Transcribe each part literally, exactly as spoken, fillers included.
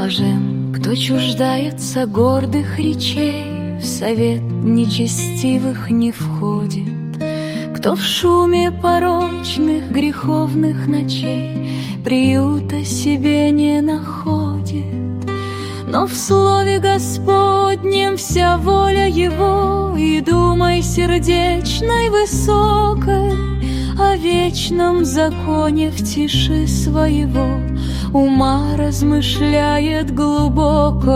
Блажен, кто чуждается гордых речей, в совет нечестивых не входит, кто в шуме порочных греховных ночей приюта себе не находит. Но в слове Господнем вся воля Его, и думай сердечной высокой о вечном законе в тиши своего ума размышляет глубоко.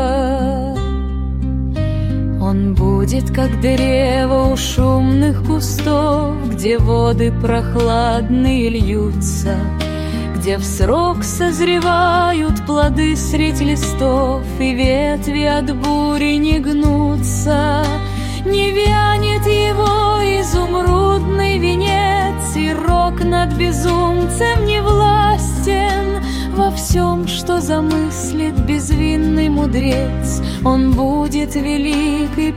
Он будет, как древо у шумных кустов, где воды прохладные льются, где в срок созревают плоды средь листов, и ветви от бури не гнутся. Не вянет его изумрудный венец, и рок над безумцем не властен. Во всем, что замыслит безвинный мудрец, он будет велик и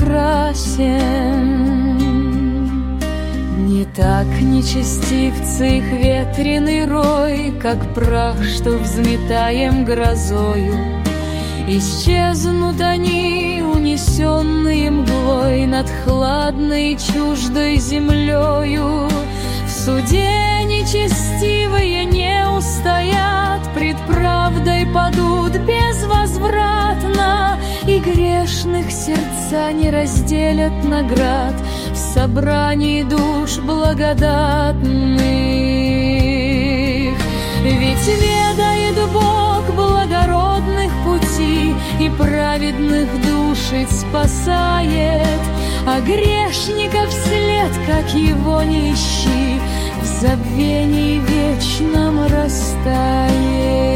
прекрасен. Не так нечестивцы их ветреный рой, как прах, что взметаем грозою. Исчезнут они, унесенные мглой, над хладной чуждой землею. В суде нечестивые не устоят, пред правдой падут безвозвратно, и грешных сердца не разделят наград в собрании душ благодатных. Ведь ведает Бог благородных путей, и праведных души спасает, а грешников след, как его не ищи, в забвении вечном растает.